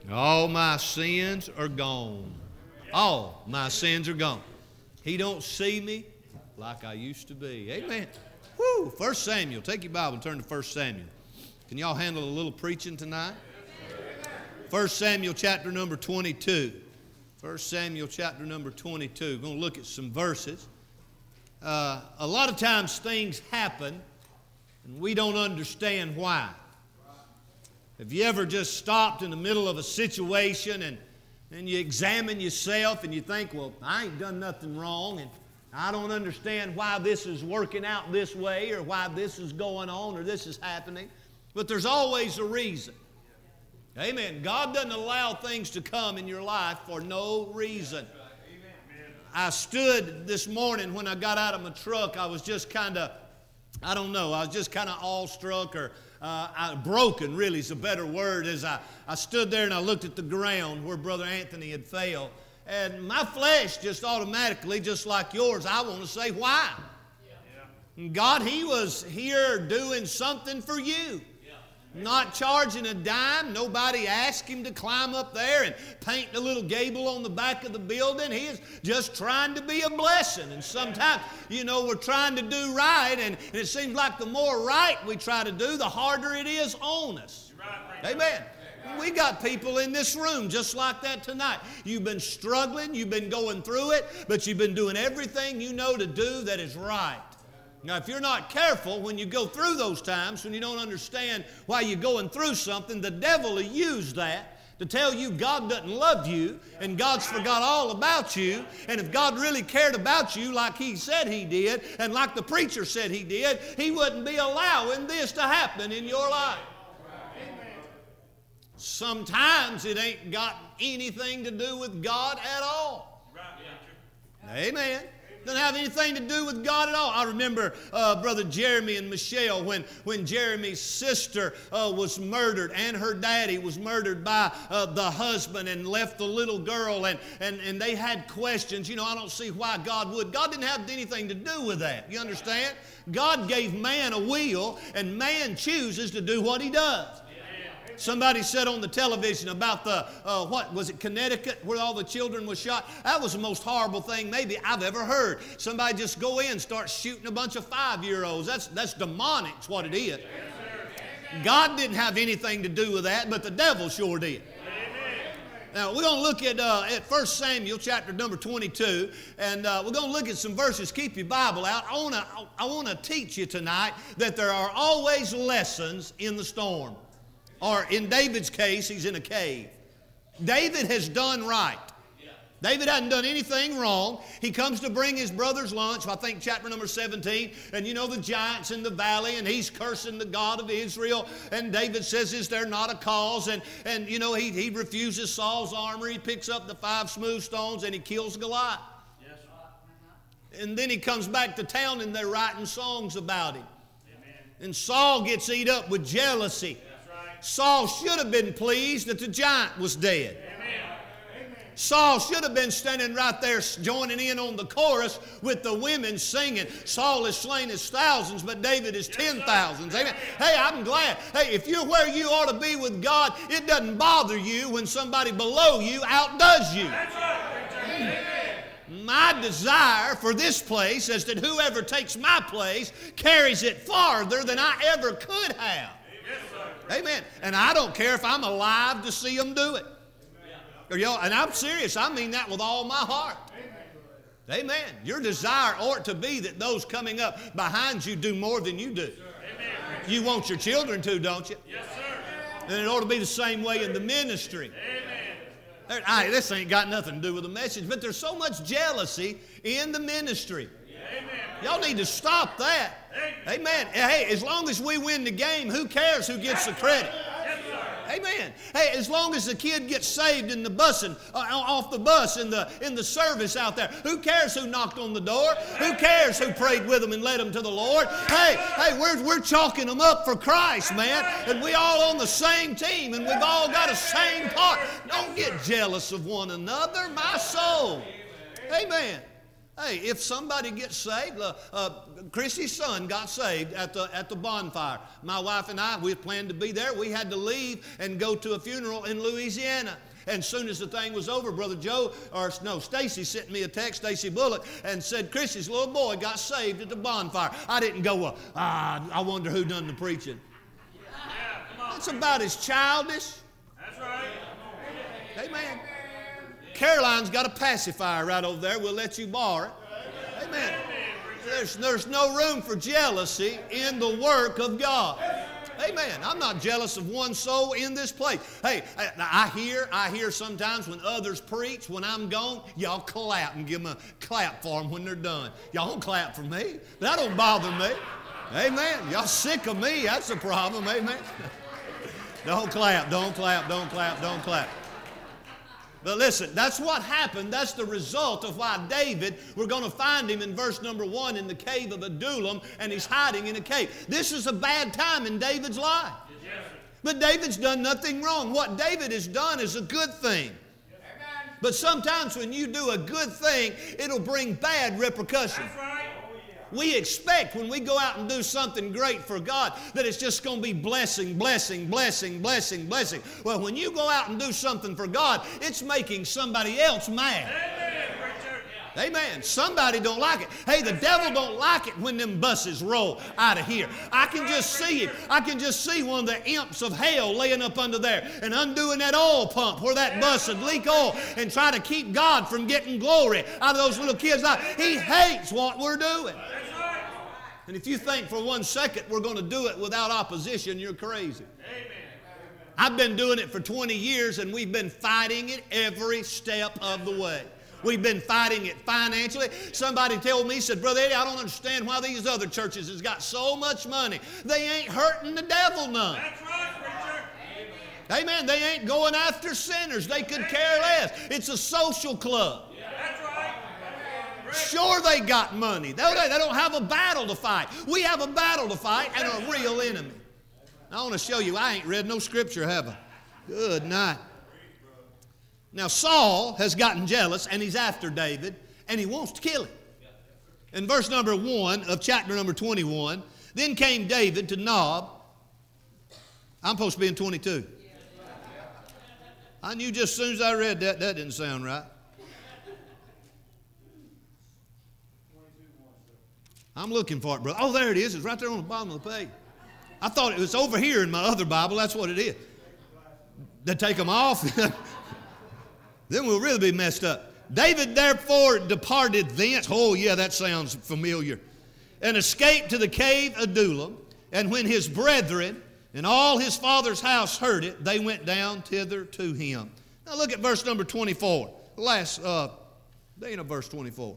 All my sins are gone. All my sins are gone. He don't see me like I used to be. Amen. Woo! 1 Samuel. Take your Bible and turn to 1 Samuel. Can y'all handle a little preaching tonight? 1 Samuel chapter number 22. 1 Samuel chapter number 22. We're going to look at some verses. A lot of times things happen and we don't understand why. Have you ever just stopped in the middle of a situation and you examine yourself and you think, well, I ain't done nothing wrong and I don't understand why this is working out this way or why this is going on or this is happening. But there's always a reason. Amen. God doesn't allow things to come in your life for no reason. I stood this morning when I got out of my truck. I was just kind of, I was just kind of awestruck or broken, really is a better word, as I stood there and I looked at the ground where Brother Anthony had fell. And my flesh just automatically, just like yours, I want to say, why? Yeah. God, He was here doing something for you. Not charging a dime. Nobody asked Him to climb up there and paint a little gable on the back of the building. He is just trying to be a blessing. And sometimes, we're trying to do right, and it seems like the more right we try to do, the harder it is on us. Amen. We got people in this room just like that tonight. You've been struggling, you've been going through it, but you've been doing everything you know to do that is right. Now, if you're not careful, when you go through those times, when you don't understand why you're going through something, the devil will use that to tell you God doesn't love you and God's forgot all about you. And if God really cared about you like He said He did and like the preacher said He did, He wouldn't be allowing this to happen in your life. Sometimes it ain't got anything to do with God at all. Amen. Doesn't have anything to do with God at all. I remember Brother Jeremy and Michelle when Jeremy's sister was murdered and her daddy was murdered by the husband and left the little girl and they had questions. I don't see why God would. God didn't have anything to do with that. You understand? God gave man a will and man chooses to do what he does. Somebody said on the television about Connecticut, where all the children were shot. That was the most horrible thing maybe I've ever heard. Somebody just go in and start shooting a bunch of 5-year-olds. That's demonic, is what it is. God didn't have anything to do with that, but the devil sure did. Now, we're going to look at 1 Samuel chapter number 22, and we're going to look at some verses. Keep your Bible out. I want to teach you tonight that there are always lessons in the storm. Or in David's case, he's in a cave. David has done right. David hadn't done anything wrong. He comes to bring his brother's lunch, I think chapter number 17, and the giants in the valley, and he's cursing the God of Israel, and David says, is there not a cause? And he refuses Saul's armor. He picks up the 5 smooth stones, and he kills Goliath. And then he comes back to town, and they're writing songs about him. And Saul gets eat up with jealousy. Saul should have been pleased that the giant was dead. Amen. Saul should have been standing right there joining in on the chorus with the women singing, Saul has slain his thousands, but David his 10,000s. Amen. Hey, I'm glad. Hey, if you're where you ought to be with God, it doesn't bother you when somebody below you outdoes you. That's right. My desire for this place is that whoever takes my place carries it farther than I ever could have. Amen. And I don't care if I'm alive to see them do it. And I'm serious. I mean that with all my heart. Amen. Your desire ought to be that those coming up behind you do more than you do. You want your children to, don't you? Yes, sir. And it ought to be the same way in the ministry. Amen. This ain't got nothing to do with the message, but there's so much jealousy in the ministry. Amen. Y'all need to stop that. Amen. Hey, as long as we win the game, who cares who gets the credit? Amen. Hey, as long as the kid gets saved in the busing, off the bus in the service out there, who cares who knocked on the door? Who cares who prayed with them and led them to the Lord? Hey, we're chalking them up for Christ, man. And we all on the same team, and we've all got a same part. Don't get jealous of one another, my soul. Amen. Hey, if somebody gets saved, Chrissy's son got saved at the bonfire. My wife and I, we had planned to be there. We had to leave and go to a funeral in Louisiana. And as soon as the thing was over, Brother Joe, Stacy sent me a text, Stacy Bullock, and said, Chrissy's little boy got saved at the bonfire. I didn't go, I wonder who done the preaching. That's about as childish. That's right. Amen. Caroline's got a pacifier right over there. We'll let you borrow it. Amen. There's no room for jealousy in the work of God. Amen. I'm not jealous of one soul in this place. Hey, I hear sometimes when others preach, when I'm gone, y'all clap and give them a clap for them when they're done. Y'all don't clap for me. That don't bother me. Amen. Y'all sick of me. That's the problem. Amen. Don't clap, don't clap, don't clap, don't clap. But listen, that's what happened. That's the result of why David, we're going to find him in verse number 1 in the cave of Adullam, and he's hiding in a cave. This is a bad time in David's life. But David's done nothing wrong. What David has done is a good thing. But sometimes when you do a good thing, it'll bring bad repercussions. We expect when we go out and do something great for God that it's just going to be blessing, blessing, blessing, blessing, blessing. Well, when you go out and do something for God, it's making somebody else mad. Amen. Somebody don't like it. Hey, the devil don't like it when them buses roll out of here. I can just see it. I can just see one of the imps of hell laying up under there and undoing that oil pump where that bus would leak oil and try to keep God from getting glory out of those little kids' lives. He hates what we're doing. And if you think for 1 second we're going to do it without opposition, you're crazy. Amen. I've been doing it for 20 years, and we've been fighting it every step of the way. We've been fighting it financially. Somebody told me, said, Brother Eddie, I don't understand why these other churches has got so much money. They ain't hurting the devil none. That's right, preacher. Amen. They ain't going after sinners. They could care less. It's a social club. That's right. Sure, they got money. They don't have a battle to fight. We have a battle to fight and a real enemy. I want to show you, I ain't read no scripture, have I? Good night. Now, Saul has gotten jealous, and he's after David, and he wants to kill him. In verse number 1 of chapter number 21, then came David to Nob. I'm supposed to be in 22. I knew just as soon as I read that didn't sound right. I'm looking for it, brother. Oh, there it is. It's right there on the bottom of the page. I thought it was over here in my other Bible. That's what it is. They take them off. Then we'll really be messed up. David therefore departed thence. Oh, yeah, that sounds familiar. And escaped to the cave Adullam. And when his brethren and all his father's house heard it, they went down thither to him. Now look at verse number 24. There ain't no verse 24.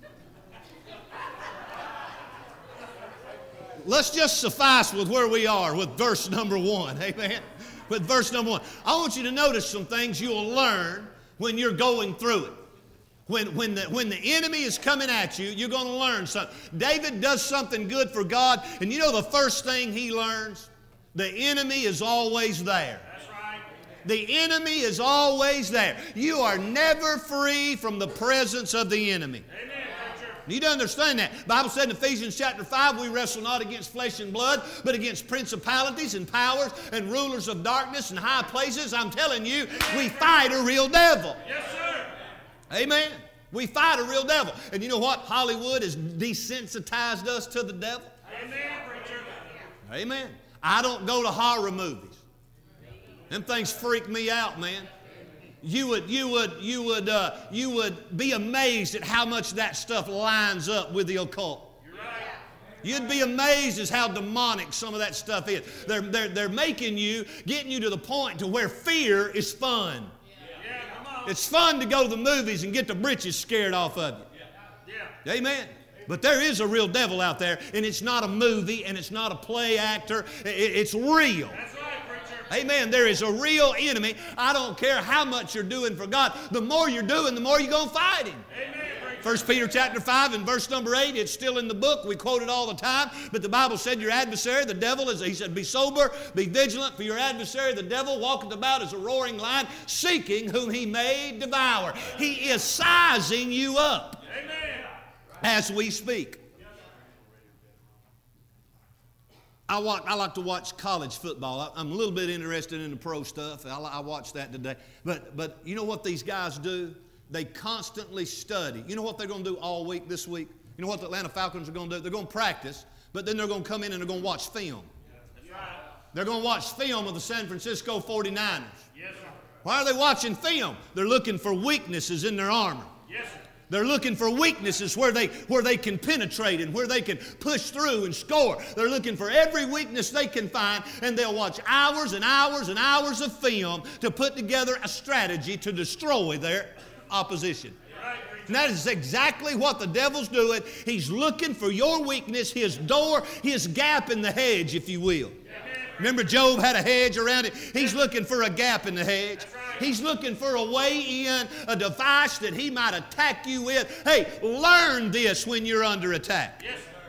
Let's just suffice with where we are with verse number 1. Amen. With verse number 1. I want you to notice some things you'll learn when you're going through it. When the enemy is coming at you, you're going to learn something. David does something good for God, and you know the first thing he learns? The enemy is always there. That's right. The enemy is always there. You are never free from the presence of the enemy. Amen. You need to understand that. The Bible said in Ephesians chapter 5, we wrestle not against flesh and blood, but against principalities and powers and rulers of darkness and high places. I'm telling you, we fight a real devil. Yes, sir. Amen. We fight a real devil. And you know what? Hollywood has desensitized us to the devil. Amen, preacher. Amen. I don't go to horror movies. Them things freak me out, man. You would be amazed at how much that stuff lines up with the occult. You're right. You'd be amazed as how demonic some of that stuff is. They're getting you to the point to where fear is fun. Yeah, come on. It's fun to go to the movies and get the britches scared off of you. Yeah. Amen. But there is a real devil out there, and it's not a movie, and it's not a play actor. It's real. That's right, preacher. Amen. There is a real enemy. I don't care how much you're doing for God. The more you're doing, the more you're going to fight him. Amen, preacher. 1 Peter chapter 5 and verse number 8, it's still in the book. We quote it all the time. But the Bible said your adversary, the devil, he said, be sober, be vigilant, for your adversary, the devil, walketh about as a roaring lion, seeking whom he may devour. He is sizing you up. Amen. as we speak. I like to watch college football. I'm a little bit interested in the pro stuff. I watched that today. But you know what these guys do? They constantly study. You know what they're going to do all week this week? You know what the Atlanta Falcons are going to do? They're going to practice, but then they're going to come in and they're going to watch film. They're going to watch film of the San Francisco 49ers. Yes, sir. Why are they watching film? They're looking for weaknesses in their armor. Yes, sir. They're looking for weaknesses where they can penetrate and where they can push through and score. They're looking for every weakness they can find, and they'll watch hours and hours and hours of film to put together a strategy to destroy their opposition. And that is exactly what the devil's doing. He's looking for your weakness, his door, his gap in the hedge, if you will. Remember Job had a hedge around it? He's looking for a gap in the hedge. He's looking for a way in, a device that he might attack you with. Hey, learn this when you're under attack.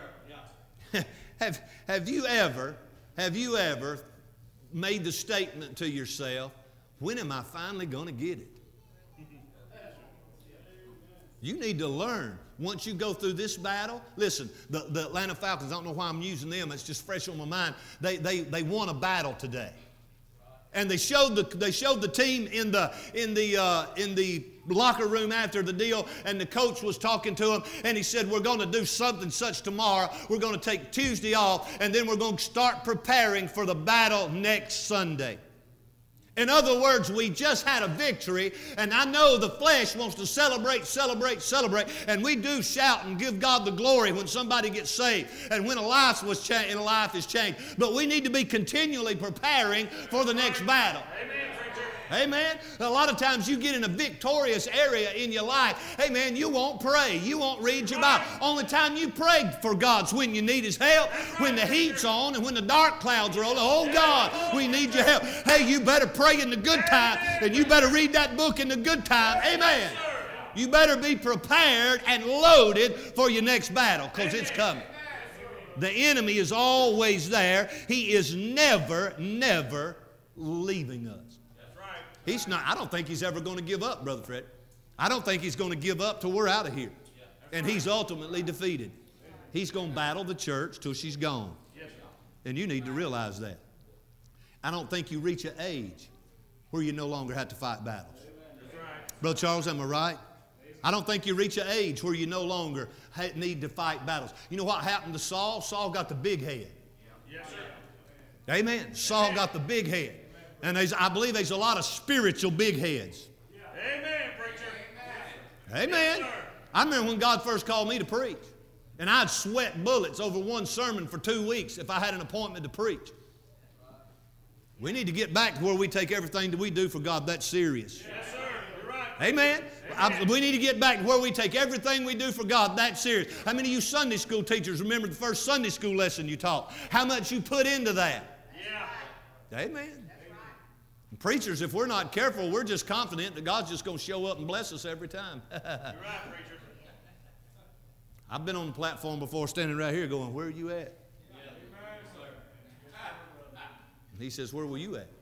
Yes. Have you ever made the statement to yourself, when am I finally going to get it? You need to learn. Once you go through this battle, listen, the Atlanta Falcons, I don't know why I'm using them, it's just fresh on my mind. They won a battle today. And they showed the team in the locker room after the deal, and the coach was talking to them, and he said, we're going to do something such tomorrow. We're going to take Tuesday off, and then we're going to start preparing for the battle next Sunday. In other words, we just had a victory, and I know the flesh wants to celebrate, and we do shout and give God the glory when somebody gets saved and when a life is changed. But we need to be continually preparing for the next battle. Amen. A lot of times you get in a victorious area in your life. Hey, man, you won't pray. You won't read your Bible. Only time you pray for God's when you need His help, when the heat's on and when the dark clouds are on. Oh, God, we need your help. Hey, you better pray in the good time, and you better read that book in the good time. Amen. You better be prepared and loaded for your next battle, because it's coming. The enemy is always there. He is never leaving us. He's not. I don't think he's ever going to give up, Brother Fred. I don't think he's going to give up till we're out of here. And he's ultimately defeated. He's going to battle the church till she's gone. And you need to realize that. I don't think you reach an age where you no longer have to fight battles. Brother Charles, am I right? I don't think you reach an age where you no longer need to fight battles. You know what happened to Saul? Saul got the big head. Amen. Saul got the big head. And I believe there's a lot of spiritual big heads. Amen, preacher. Amen. Yes, I remember when God first called me to preach. And I'd sweat bullets over one sermon for 2 weeks if I had an appointment to preach. We need to get back to where we take everything that we do for God that serious. Yes, sir. You're right. Amen. We need to get back to where we take everything we do for God that serious. How many of you Sunday school teachers remember the first Sunday school lesson you taught? How much you put into that? Yeah. Amen. And preachers, if we're not careful, we're just confident that God's just going to show up and bless us every time. You're right, preacher. I've been on the platform before standing right here going, where are you at? And he says, where were you at?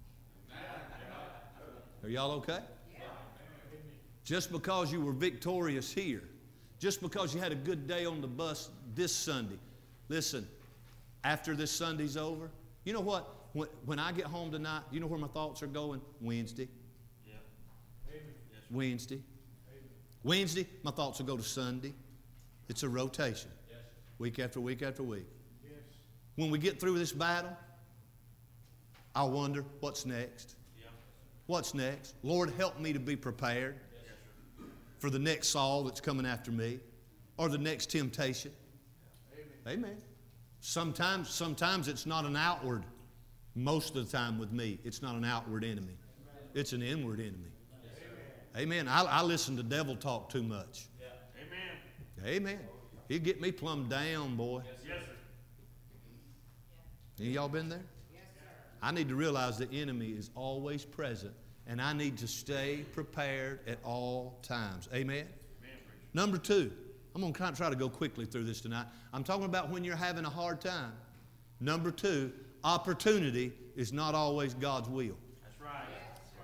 Are y'all okay? Just because you were victorious here, just because you had a good day on the bus this Sunday, listen, after this Sunday's over, you know what? When I get home tonight, you know where my thoughts are going? Wednesday. Yeah. Wednesday. Wednesday, my thoughts will go to Sunday. It's a rotation. Yes. Week after week after week. Yes. When we get through this battle, I wonder, what's next? Yeah. What's next? Lord, help me to be prepared for the next Saul that's coming after me or the next temptation. Amen. Sometimes it's not an outward. Most of the time with me, it's not an outward enemy. It's an inward enemy. Amen. I listen to devil talk too much. Amen. Amen. He'll get me plumb down, boy. Yes, sir. Any of y'all been there? I need to realize the enemy is always present, and I need to stay prepared at all times. Amen. Number 2, I'm going to try to go quickly through this tonight. I'm talking about when you're having a hard time. Number 2, opportunity is not always God's will. That's right.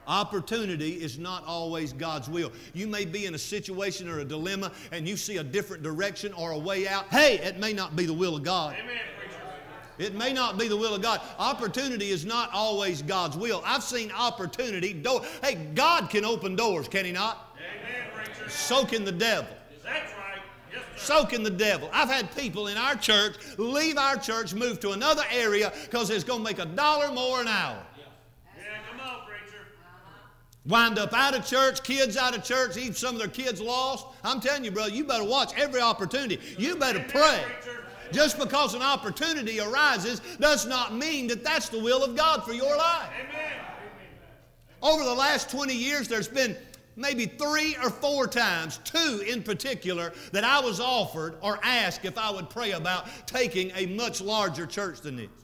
Opportunity is not always God's will. You may be in a situation or a dilemma and you see a different direction or a way out. Hey, it may not be the will of God. Amen, preacher. It may not be the will of God. Opportunity is not always God's will. I've seen opportunity. Hey, God can open doors, can He not? Amen, preacher. So can the devil. That's right. Yes, sir. So can the devil. I've had people in our church leave our church, move to another area because it's going to make $1 more an hour. Yeah, come on, preacher. Wind up out of church, kids out of church, even some of their kids lost. I'm telling you, brother, you better watch every opportunity. You better pray. Preacher. Just because an opportunity arises does not mean that that's the will of God for your life. Amen. Over the last 20 years, there's been maybe 3 or 4 times, 2 in particular, that I was offered or asked if I would pray about taking a much larger church than this.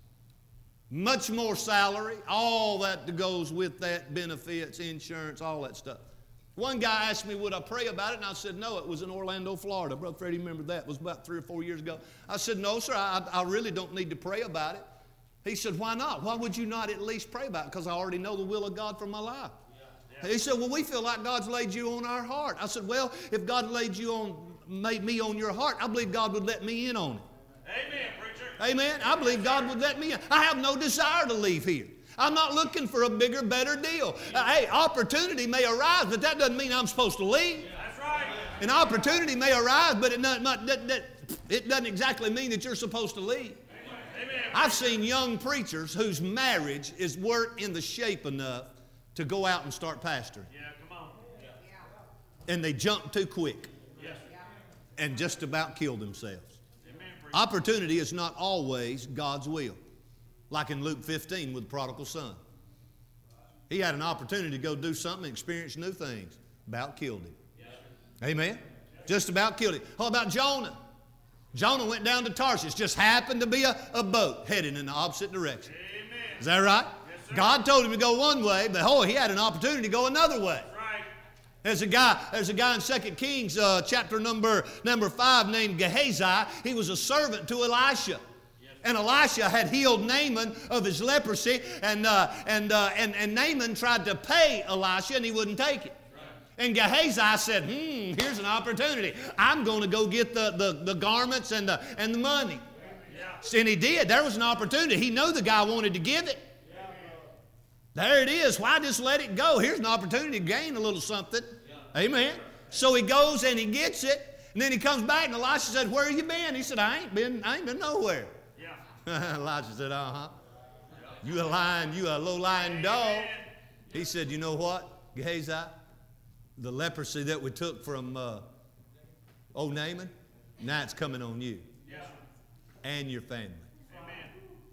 Much more salary, all that goes with that, benefits, insurance, all that stuff. One guy asked me, would I pray about it? And I said, no. It was in Orlando, Florida. Brother Freddie remembered that. It was about 3 or 4 years ago. I said, no, sir, I really don't need to pray about it. He said, why not? Why would you not at least pray about it? Because I already know the will of God for my life. Yeah. He said, well, we feel like God's laid you on our heart. I said, well, if God made me on your heart, I believe God would let me in on it. Amen, preacher. Amen. I believe God would let me in. I have no desire to leave here. I'm not looking for a bigger, better deal. Hey, opportunity may arise, but that doesn't mean I'm supposed to leave. That's right. An opportunity may arise, but it doesn't exactly mean that you're supposed to leave. Amen. I've seen young preachers whose marriage weren't in the shape enough to go out and start pastoring. Yeah, come on. And they jumped too quick Yes. and just about killed themselves. Amen, preacher. Opportunity is not always God's will. Like in Luke 15 with the prodigal son. He had an opportunity to go do something and experience new things. About killed him. Yes, Amen? Just about killed him. How about Jonah? Jonah went down to Tarshish. Just happened to be a boat heading in the opposite direction. Amen. Is that right? Yes, sir. God told him to go one way, but he had an opportunity to go another way. Right. There's a guy in 2 Kings chapter number 5 named Gehazi. He was a servant to Elisha. And Elisha had healed Naaman of his leprosy, and Naaman tried to pay Elisha, and he wouldn't take it. And Gehazi said, here's an opportunity. I'm going to go get the garments and the money. Yeah. And he did. There was an opportunity. He knew the guy wanted to give it. Yeah. There it is. Why just let it go? Here's an opportunity to gain a little something. Yeah. Amen. So he goes and he gets it, and then he comes back, and Elisha said, where have you been? He said, I ain't been nowhere. Elijah said, you a low-lying dog. He said, you know what, Gehazi? The leprosy that we took from old Naaman, now it's coming on you and your family. Amen.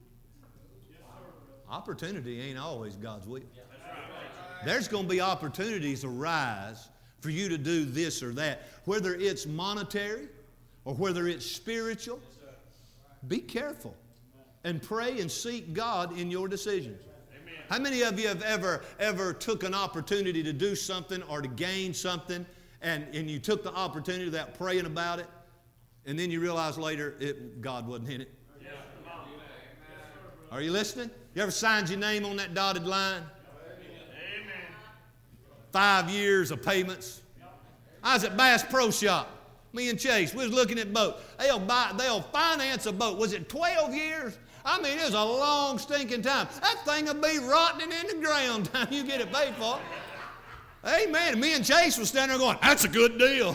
Opportunity ain't always God's will. There's going to be opportunities arise for you to do this or that, whether it's monetary or whether it's spiritual. Be careful. And pray and seek God in your decisions. Amen. How many of you have ever took an opportunity to do something or to gain something, and you took the opportunity without praying about it, and then you realize later God wasn't in it? Yeah, come on. Are you listening? You ever signed your name on that dotted line? Amen. 5 years of payments. I was at Bass Pro Shop. Me and Chase, we was looking at boats. They'll finance a boat. Was it 12 years? I mean, it was a long stinking time. That thing will be rotting in the ground time you get it paid for. Amen. Me and Chase was standing there going, that's a good deal.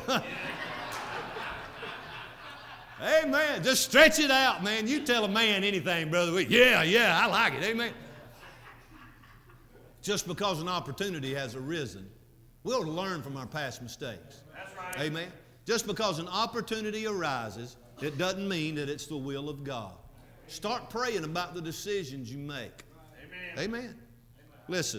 Amen. Just stretch it out, man. You tell a man anything, brother. Yeah, I like it. Amen. Just because an opportunity has arisen, we'll learn from our past mistakes. That's right. Amen. Just because an opportunity arises, it doesn't mean that it's the will of God. Start praying about the decisions you make. Amen. Amen. Listen,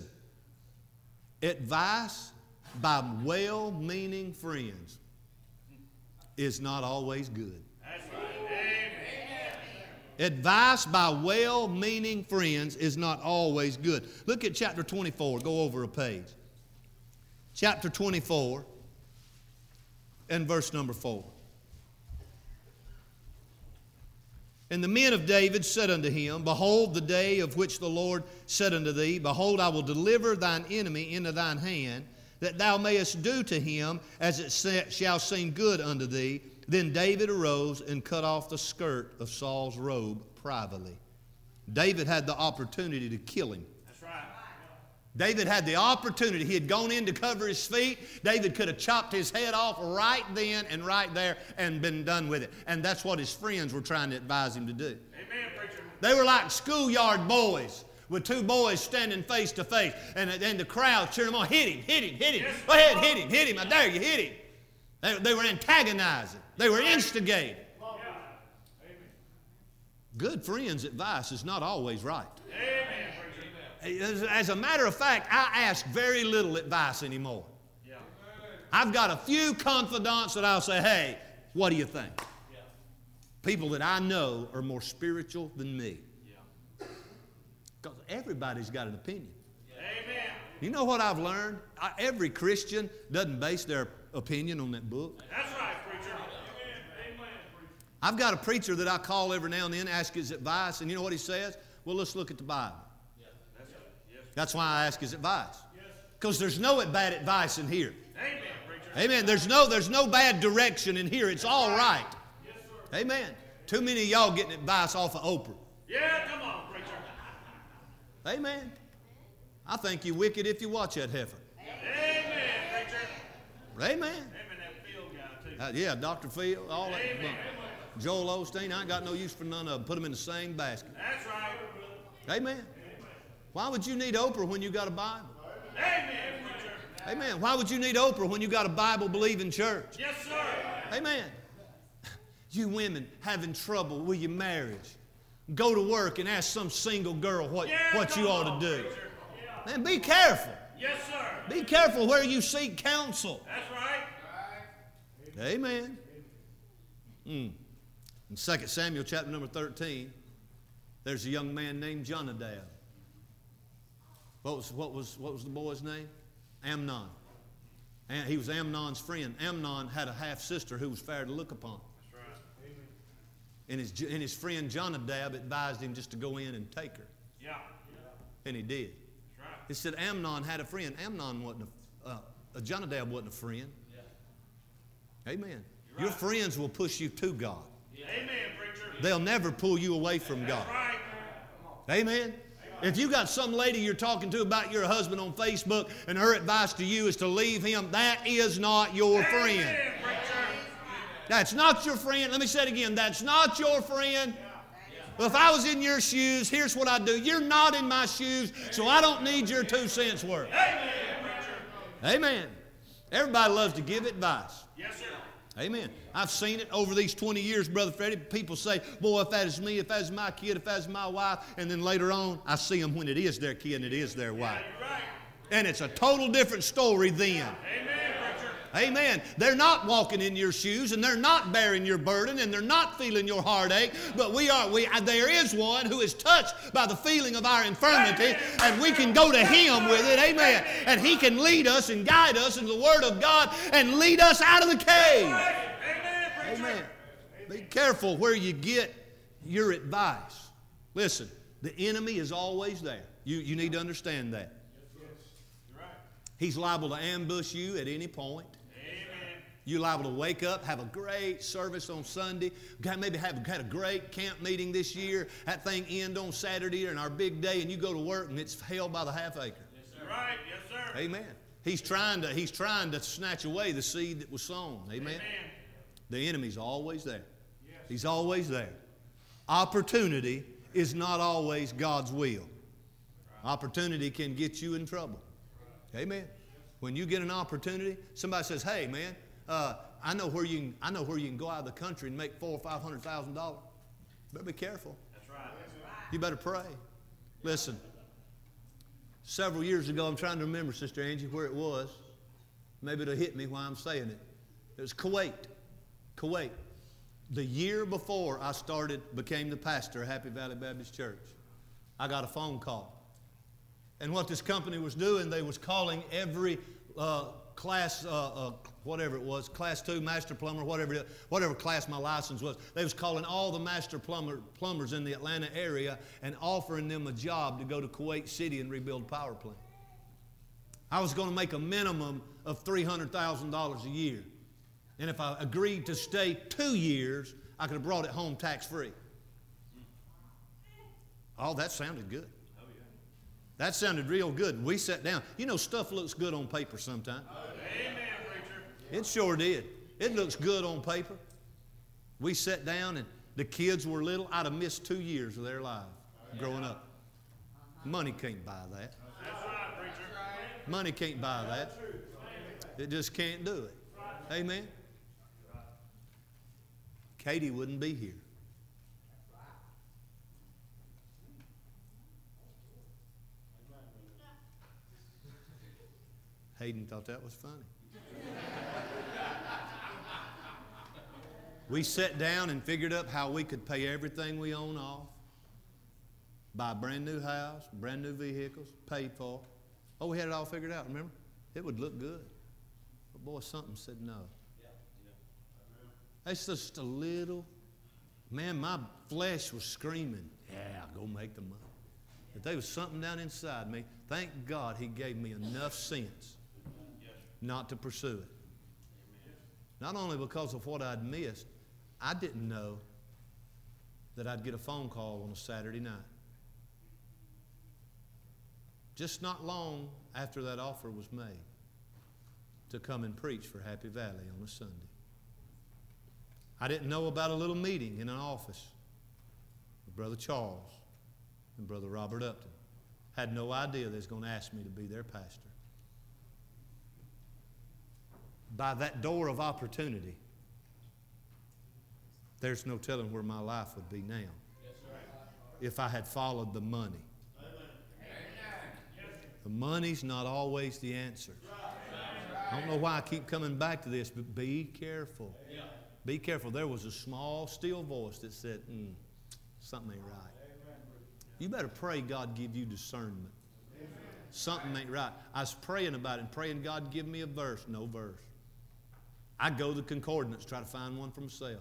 advice by well-meaning friends is not always good. That's right. Amen. Advice by well-meaning friends is not always good. Look at chapter 24. Go over a page. Chapter 24 and verse number 4. And the men of David said unto him, Behold, the day of which the Lord said unto thee, Behold, I will deliver thine enemy into thine hand, that thou mayest do to him as it shall seem good unto thee. Then David arose and cut off the skirt of Saul's robe privately. David had the opportunity to kill him. That's right. David had the opportunity. He had gone in to cover his feet. David could have chopped his head off right then and right there and been done with it. And that's what his friends were trying to advise him to do. Amen, preacher. They were like schoolyard boys with two boys standing face to face. And the crowd cheering them on. Hit him, hit him, hit him. Go ahead, hit him. I dare you, hit him. They were antagonizing. They were instigating. Good friends' advice is not always right. As a matter of fact, I ask very little advice anymore. I've got a few confidants that I'll say, hey, what do you think? People that I know are more spiritual than me. Because everybody's got an opinion. Amen. You know what I've learned? Every Christian doesn't base their opinion on that book. That's right, preacher. Amen. I've got a preacher that I call every now and then, ask his advice, and you know what he says? Well, let's look at the Bible. That's why I ask his advice. Because there's no bad advice in here. Amen, preacher. Amen. There's no bad direction in here. It's all right. Amen. Too many of y'all getting advice off of Oprah. Yeah, come on, preacher. Amen. I think you're wicked if you watch that heifer. Amen, preacher. Amen. Amen, that field guy, too. Yeah, Dr. Phil, all that. Joel Osteen, I ain't got no use for none of them. Put them in the same basket. That's right. Amen. Why would you need Oprah when you got a Bible? Amen, preacher. Amen. Why would you need Oprah when you got a Bible-believing church? Yes, sir. Amen. You women having trouble with your marriage, go to work and ask some single girl what you ought to do. Man, be careful. Yes, sir. Be careful where you seek counsel. That's right. Amen. In 2 Samuel chapter number 13, there's a young man named Jonadab. What was the boy's name? Amnon. And he was Amnon's friend. Amnon had a half-sister who was fair to look upon. And his friend Jonadab advised him just to go in and take her. Yeah. And he did. That's right. He said Amnon had a friend. Amnon wasn't Jonadab wasn't a friend. Yeah. Amen. Right. Your friends will push you to God. Yeah. Amen, preacher. They'll never pull you away from God. That's right. Amen. If you got some lady you're talking to about your husband on Facebook and her advice to you is to leave him, that is not your friend. Amen, preacher. That's not your friend. Let me say it again. That's not your friend. Well, if I was in your shoes, here's what I'd do. You're not in my shoes, so I don't need your 2 cents worth. Amen, preacher. Amen. Everybody loves to give advice. Yes, sir. Amen. I've seen it over these 20 years, Brother Freddie. People say, boy, if that is me, if that is my kid, if that is my wife. And then later on, I see them when it is their kid and it is their wife. You're right. And it's a total different story then. Amen, preacher. Amen. They're not walking in your shoes and they're not bearing your burden and they're not feeling your heartache. But there is one who is touched by the feeling of our infirmity and we can go to him with it. Amen. And he can lead us and guide us into the Word of God and lead us out of the cave. Amen, preacher. Amen. Be careful where you get your advice. Listen, the enemy is always there. You need to understand that. He's liable to ambush you at any point. Amen. You're liable to wake up, have a great service on Sunday, maybe had a great camp meeting this year, that thing end on Saturday and our big day, and you go to work and it's held by the half acre. Yes, sir. Right. Yes, sir. Amen. He's trying to snatch away the seed that was sown. Amen. Amen. The enemy's always there. Yes. He's always there. Opportunity is not always God's will. Opportunity can get you in trouble. Amen. When you get an opportunity, somebody says, "Hey, man, I know where you can go out of the country and make $400,000 or $500,000. Better be careful. That's right. You better pray." Listen. Several years ago, I'm trying to remember, Sister Angie, where it was. Maybe it'll hit me while I'm saying it. It was Kuwait. Kuwait. The year before I became the pastor of Happy Valley Baptist Church, I got a phone call. And what this company was doing, they was calling every class, whatever it was, class 2 master plumber, whatever class my license was. They was calling all the master plumbers in the Atlanta area and offering them a job to go to Kuwait City and rebuild a power plant. I was going to make a minimum of $300,000 a year. And if I agreed to stay 2 years, I could have brought it home tax-free. Oh, that sounded good. That sounded real good. We sat down. You know, stuff looks good on paper sometimes. Amen, preacher. It sure did. It looks good on paper. We sat down and the kids were little. I'd have missed 2 years of their lives growing up. Money can't buy that. That's right, preacher. Money can't buy that. It just can't do it. Amen. Katie wouldn't be here. Hayden thought that was funny. We sat down and figured up how we could pay everything we own off, buy a brand new house, brand new vehicles, paid for. Oh, we had it all figured out, remember? It would look good. But boy, something said no. That's just a little, man, my flesh was screaming, yeah, go make the money. But there was something down inside me. Thank God He gave me enough sense not to pursue it. Not only because of what I'd missed, I didn't know that I'd get a phone call on a Saturday night. Just not long after that offer was made to come and preach for Happy Valley on a Sunday. I didn't know about a little meeting in an office with Brother Charles and Brother Robert Upton. Had no idea they was going to ask me to be their pastor. By that door of opportunity, there's no telling where my life would be now if I had followed the money. The money's not always the answer. I don't know why I keep coming back to this, but be careful. Be careful. There was a small, still voice that said, something ain't right. You better pray God give you discernment. Something ain't right. I was praying about it and praying God give me a verse. No verse. I go to the concordance, try to find one for myself.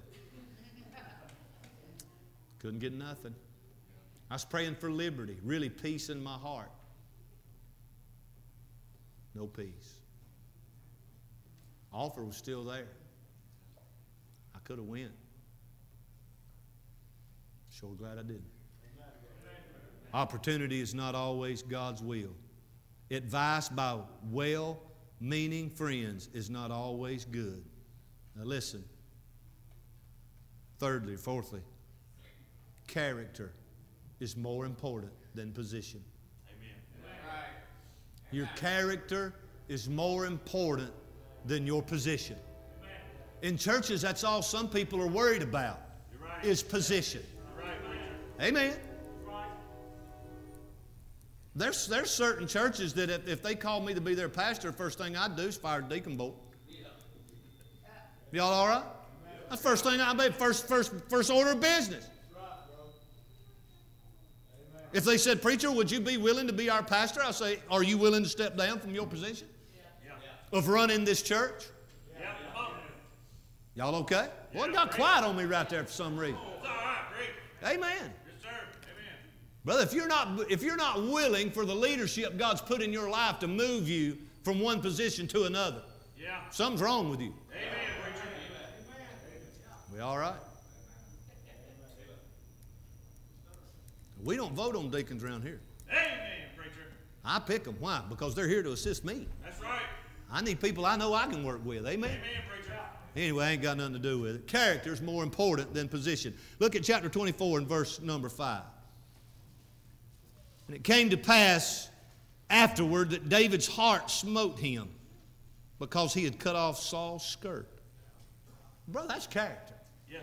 Couldn't get nothing. I was praying for liberty, really peace in my heart. No peace. Offer was still there. I could have went. Sure glad I didn't. Opportunity is not always God's will. Advice by well-meaning friends is not always good. Now listen. Thirdly, fourthly, character is more important than position. Amen. Your character is more important than your position. In churches, that's all some people are worried about is position. Amen. There's certain churches that if they call me to be their pastor, the first thing I'd do is fire a deacon bolt. Y'all all right? That's the first thing I do, first order of business. If they said, preacher, would you be willing to be our pastor? I'll say, are you willing to step down from your position of running this church? Y'all okay? Well, it got quiet on me right there for some reason. It's all right, great. Amen. Yes, sir. Amen. Brother, if you're not willing for the leadership God's put in your life to move you from one position to another, something's wrong with you. Amen, preacher. We all right? We don't vote on deacons around here. Amen, preacher. I pick them. Why? Because they're here to assist me. That's right. I need people I know I can work with. Amen? Amen, preacher. Anyway, I ain't got nothing to do with it. Character is more important than position. Look at chapter 24 and verse number 5. And it came to pass afterward that David's heart smote him because he had cut off Saul's skirt. Brother, that's character. Yes.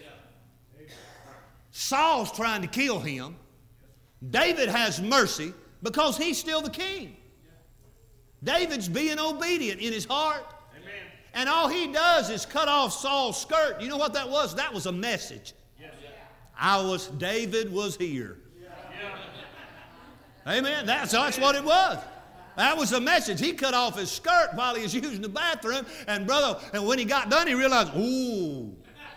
Saul's trying to kill him. David has mercy because he's still the king. David's being obedient in his heart. Amen. And all he does is cut off Saul's skirt. You know what that was? That was a message. Yes. David was here. Yeah. Amen. That's what it was. That was the message. He cut off his skirt while he was using the bathroom, and brother, and when he got done, he realized, ooh.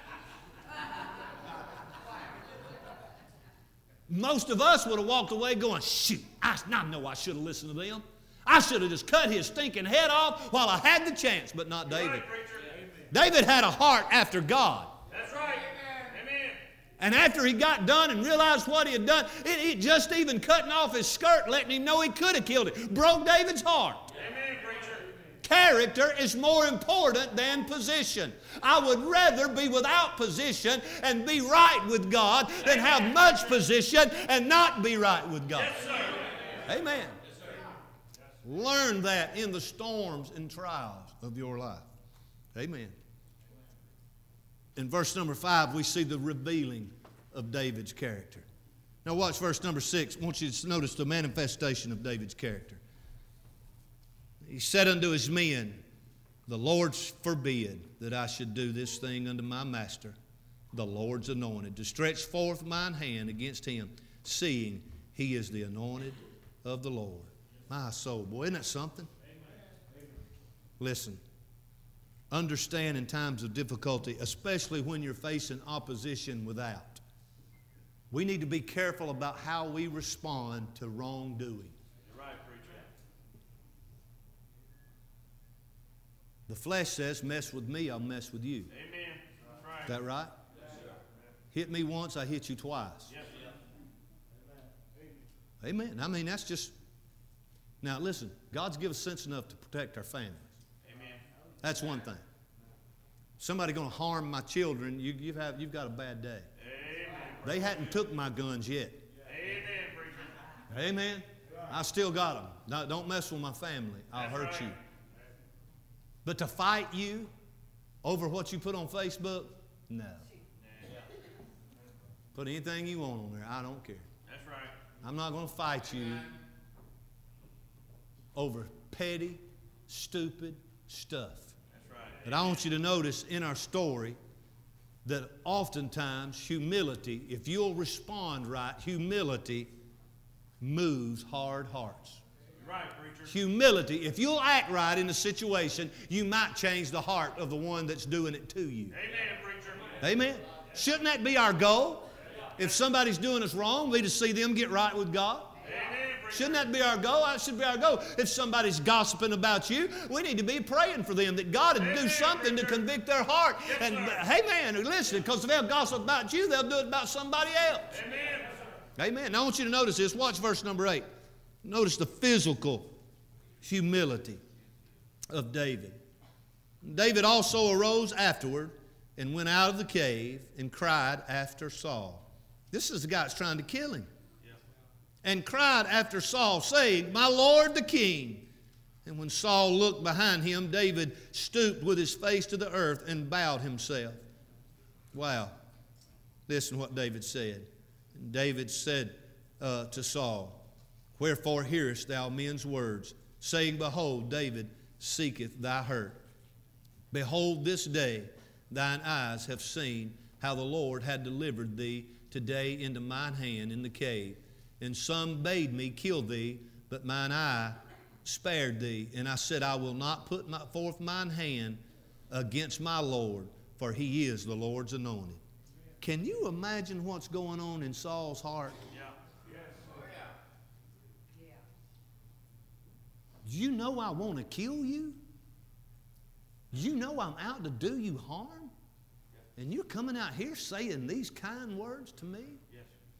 Most of us would have walked away going, shoot, I know I should have listened to them. I should have just cut his stinking head off while I had the chance, but not David. David had a heart after God. That's right. Amen. And after he got done and realized what he had done, it just even cutting off his skirt, letting him know he could have killed it, broke David's heart. Amen, preacher. Character is more important than position. I would rather be without position and be right with God than have much position and not be right with God. Yes, sir. Amen. Learn that in the storms and trials of your life. Amen. In verse number 5, we see the revealing of David's character. Now watch verse number 6. I want you to notice the manifestation of David's character. He said unto his men, the Lord forbid that I should do this thing unto my master, the Lord's anointed, to stretch forth mine hand against him, seeing he is the anointed of the Lord. My soul, boy, isn't that something? Listen, understand in times of difficulty, especially when you're facing opposition without, we need to be careful about how we respond to wrongdoing. The flesh says, mess with me, I'll mess with you. Amen. That's right. Is that right? Yes, sir. Hit me once, I hit you twice. Yes, sir. Amen. I mean, that's just... Now, listen, God's given us sense enough to protect our families. Amen. That's one thing. Somebody going to harm my children, you've got a bad day. Amen. They hadn't took my guns yet. Amen, preacher. Amen. I still got them. No, don't mess with my family. I'll hurt you. But to fight you over what you put on Facebook, no. Put anything you want on there. I don't care. That's right. I'm not going to fight you over petty, stupid stuff. That's right. But I want you to notice in our story that oftentimes humility, if you'll respond right, humility moves hard hearts. You're right, preacher. Humility, if you'll act right in a situation, you might change the heart of the one that's doing it to you. Amen, preacher. Amen. Shouldn't that be our goal? If somebody's doing us wrong, we to see them get right with God. Amen, preacher. Shouldn't that be our goal? That should be our goal. If somebody's gossiping about you, we need to be praying for them that God would do something to convict their heart. And hey, man, listen, because if they'll gossip about you, they'll do it about somebody else. Amen. Amen. Now I want you to notice this. Watch verse number 8. Notice the physical humility of David. David also arose afterward and went out of the cave and cried after Saul. This is the guy that's trying to kill him. And cried after Saul, saying, my Lord the king. And when Saul looked behind him, David stooped with his face to the earth and bowed himself. Wow. Listen to what David said. And David said to Saul, wherefore hearest thou men's words, saying, behold, David seeketh thy hurt. Behold, this day thine eyes have seen how the Lord had delivered thee today into mine hand in the cave. And some bade me kill thee, but mine eye spared thee. And I said, I will not put forth mine hand against my Lord, for he is the Lord's anointed. Can you imagine what's going on in Saul's heart? Yeah. Yes. Oh, yeah. Do you know I want to kill you? Do you know I'm out to do you harm? And you're coming out here saying these kind words to me? Yes.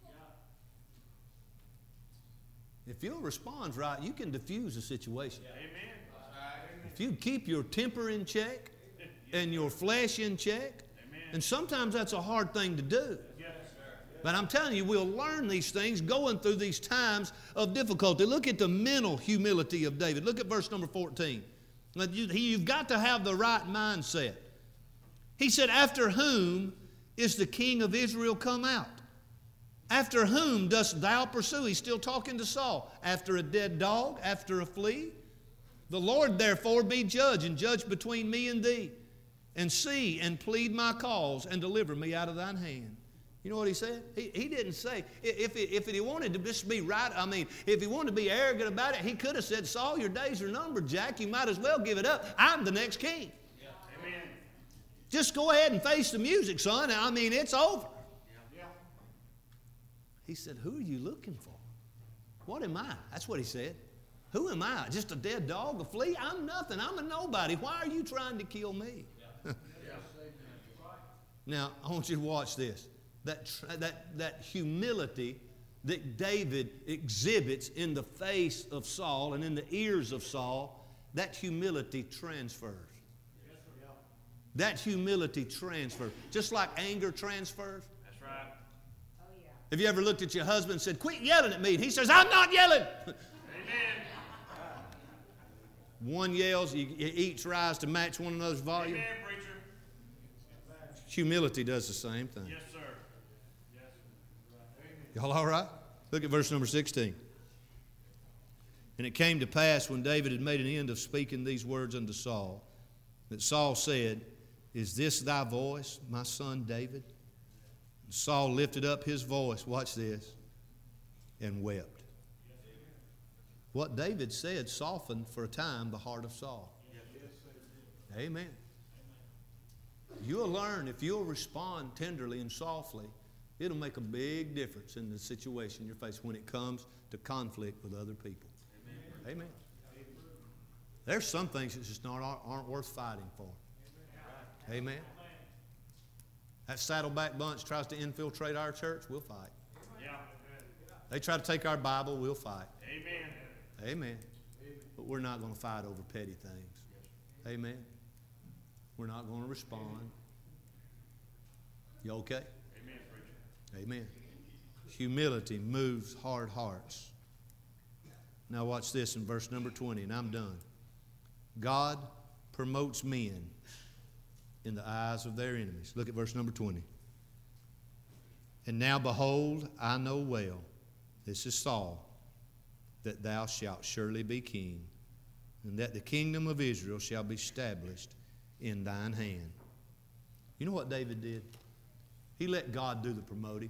If you'll respond right, you can diffuse a situation. Amen. If you keep your temper in check and your flesh in check, and sometimes that's a hard thing to do. Yes. But I'm telling you, we'll learn these things going through these times of difficulty. Look at the mental humility of David. Look at verse number 14. You've got to have the right mindset. He said, after whom is the king of Israel come out? After whom dost thou pursue? He's still talking to Saul. After a dead dog? After a flea? The Lord therefore be judge, and judge between me and thee, and see and plead my cause, and deliver me out of thine hand. You know what he said? He didn't say, if he wanted to just be right, I mean, if he wanted to be arrogant about it, he could have said, Saul, your days are numbered, Jack. You might as well give it up. I'm the next king. Yeah. Amen. Just go ahead and face the music, son. I mean, it's over. Yeah. He said, who are you looking for? What am I? That's what he said. Who am I? Just a dead dog, a flea? I'm nothing. I'm a nobody. Why are you trying to kill me? Yeah. Now, I want you to watch this. That humility that David exhibits in the face of Saul and in the ears of Saul, that humility transfers. That humility transfers. Just like anger transfers. That's right. Have you ever looked at your husband and said, quit yelling at me? And he says, I'm not yelling. Amen. One yells, each rise to match one another's volume. Amen, preacher. Humility does the same thing. Yes, sir. Yes. Y'all all right? Look at verse number 16. And it came to pass when David had made an end of speaking these words unto Saul, that Saul said, is this thy voice, my son David? And Saul lifted up his voice, watch this, and wept. What David said softened for a time the heart of Saul. Amen. You'll learn, if you'll respond tenderly and softly, it'll make a big difference in the situation you're facing when it comes to conflict with other people. Amen. Amen. There's some things that just aren't worth fighting for. Amen. That Saddleback bunch tries to infiltrate our church, we'll fight. Yeah. They try to take our Bible, we'll fight. Amen. Amen. But we're not going to fight over petty things. Amen. We're not going to respond. You okay? Amen, preacher. Amen. Humility moves hard hearts. Now watch this in verse number 20, and I'm done. God promotes men in the eyes of their enemies. Look at verse number 20. And now behold, I know well, this is Saul, that thou shalt surely be king, and that the kingdom of Israel shall be established in thine hand. You know what David did? He let God do the promoting.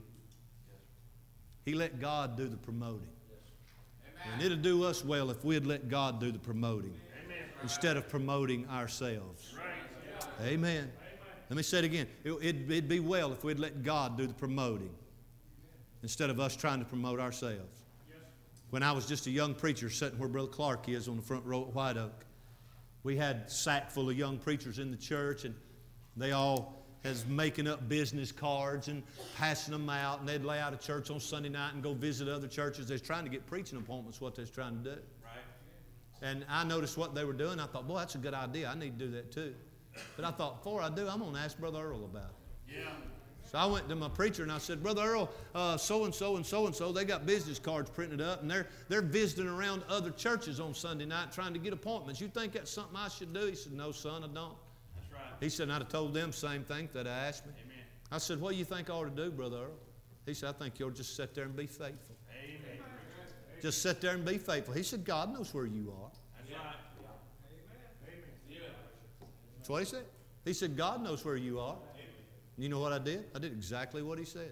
He let God do the promoting. And it'll do us well if we'd let God do the promoting instead of promoting ourselves. Amen. Let me say it again. It'd be well if we'd let God do the promoting instead of us trying to promote ourselves. When I was just a young preacher sitting where Brother Clark is on the front row at White Oak, we had a sack full of young preachers in the church, and they all was making up business cards and passing them out, and they'd lay out of church on Sunday night and go visit other churches. They're trying to get preaching appointments, what they're trying to do. Right. And I noticed what they were doing. I thought, boy, that's a good idea. I need to do that too. But I thought, before I do, I'm going to ask Brother Earl about it. Yeah. So I went to my preacher and I said, Brother Earl, so-and-so and so-and-so, they got business cards printed up, and they're visiting around other churches on Sunday night trying to get appointments. You think that's something I should do? He said, no, son, I don't. That's right. He said, and I'd have told them the same thing that I asked me. Amen. I said, what do you think I ought to do, Brother Earl? He said, I think you'll just sit there and be faithful. Amen. Just sit there and be faithful. He said, God knows where you are. That's right. That's what he said. He said, God knows where you are. You know what I did? I did exactly what he said.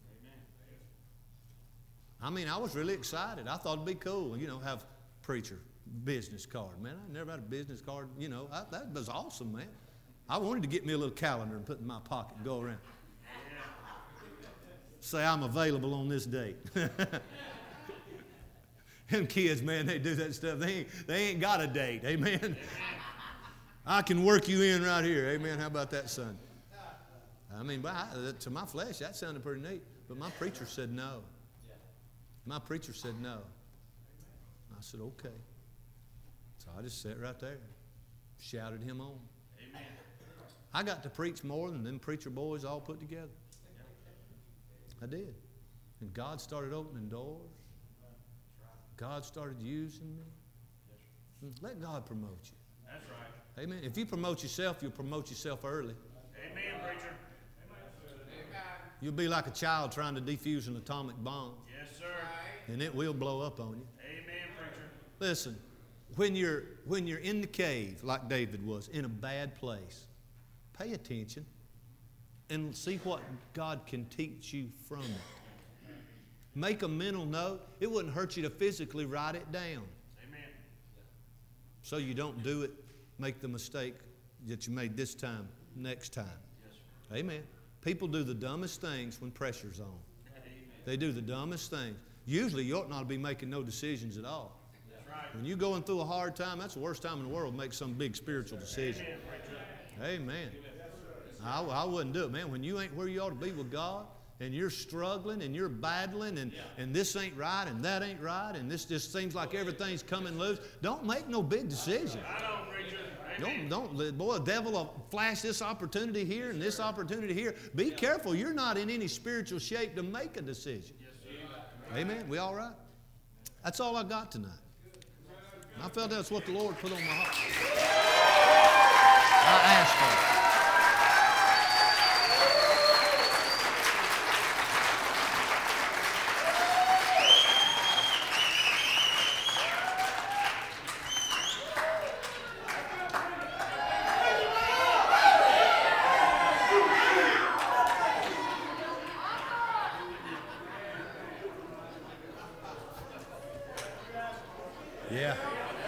I mean, I was really excited. I thought it'd be cool, have preacher business card. Man, I never had a business card. That was awesome, man. I wanted to get me a little calendar and put it in my pocket and go around. Say I'm available on this date. Them kids, man, they do that stuff. They ain't got a date. Amen. I can work you in right here. Amen. How about that, son? I mean, to my flesh, that sounded pretty neat. But my preacher said no. My preacher said no. I said, okay. So I just sat right there, shouted him on. Amen. I got to preach more than them preacher boys all put together. I did. And God started opening doors. God started using me. Let God promote you. That's right. Amen. If you promote yourself, you'll promote yourself early. Amen, preacher. You'll be like a child trying to defuse an atomic bomb, Yes, sir. and it will blow up on you. Amen, preacher. Listen, when you're in the cave, like David was, in a bad place, pay attention. and see what God can teach you from it. Make a mental note. It wouldn't hurt you to physically write it down. Amen. So you don't do it, make the mistake that you made this time, next time. Yes, Amen. People do the dumbest things when pressure's on. Amen. They do the dumbest things. Usually you ought not to be making no decisions at all. That's right. When you're going through a hard time, that's the worst time in the world to make some big spiritual decision. Amen. I wouldn't do it, man. When you ain't where you ought to be with God, and you're struggling and you're battling and this ain't right and that ain't right and this just seems like everything's coming loose, don't make no big decision. Don't, boy, the devil will flash this opportunity here and this opportunity here. Be careful. You're not in any spiritual shape to make a decision. Amen. We all right? That's all I got tonight. And I felt that's what the Lord put on my heart. I asked for it. Yeah.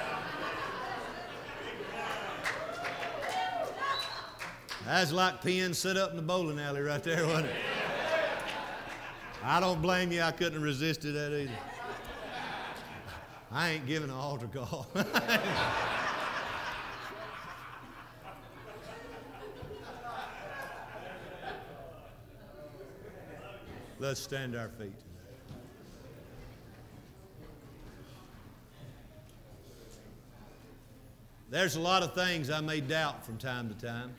That's like Penn set up in the bowling alley right there, wasn't it? I don't blame you. I couldn't have resisted that either. I ain't giving an altar call. Let's stand to our feet. There's a lot of things I may doubt from time to time.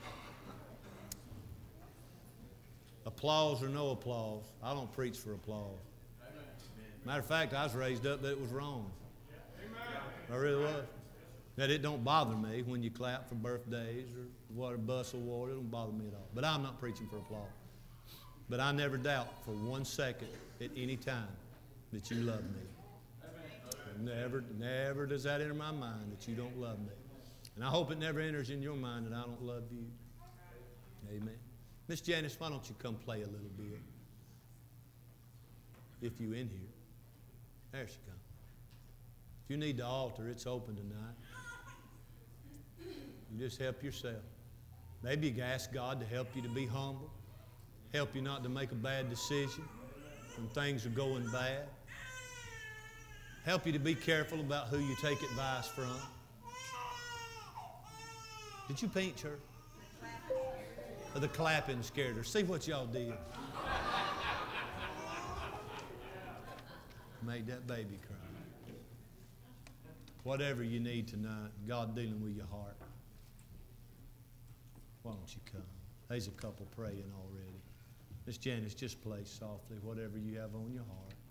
Applause or no applause, I don't preach for applause. Matter of fact, I was raised up that it was wrong. I really was. That it don't bother me when you clap for birthdays or what a bus award. It don't bother me at all. But I'm not preaching for applause. But I never doubt for 1 second at any time that you love me. Never does that enter my mind that you don't love me. And I hope it never enters in your mind that I don't love you. Amen. Miss Janice, why don't you come play a little bit? If you're in here. There she comes. If you need the altar, it's open tonight. You just help yourself. Maybe you can ask God to help you to be humble. Help you not to make a bad decision when things are going bad. Help you to be careful about who you take advice from. Did you paint her? Or the clapping scared her? See what y'all did. Made that baby cry. Whatever you need tonight, God dealing with your heart. Why don't you come? There's a couple praying already. Miss Janice, just play softly whatever you have on your heart.